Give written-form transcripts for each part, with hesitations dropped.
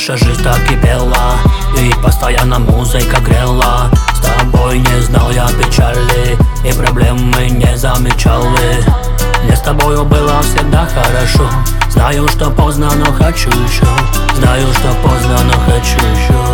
наша жизнь так кипела, и постоянно музыка грела. С тобой не знал я печали, и проблемы не замечали. Мне с тобою было всегда хорошо. Знаю, что поздно, но хочу еще. Знаю, что поздно, но хочу еще.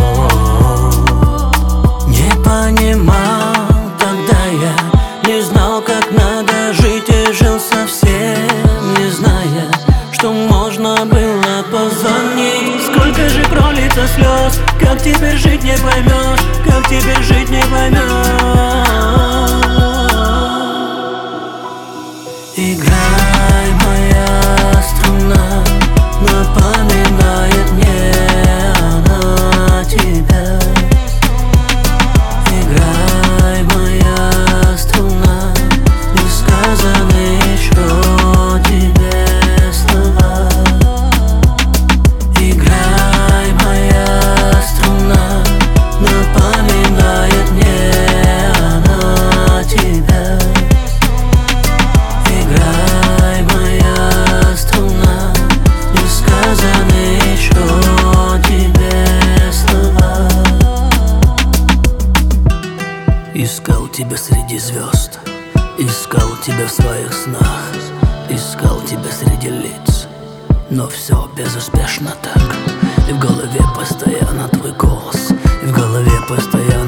Не понимал тогда я, не знал, как надо жить, и жил совсем не зная, что можно было позвонить. Сколько же пролито слез, как теперь жить не поймешь, как теперь жить не поймешь. Играй, моя струна, напоминает мне она тебя. Играй, моя струна, не сказаны еще тебе слова. Играй, моя струна, напоминает мне она тебя. Играй, моя струна, не сказаны еще тебе слова. Искал тебя среди звезд, искал тебя в своих снах, искал тебя среди лиц, но все безуспешно так. И в голове постоянно твой голос, и в голове постоянно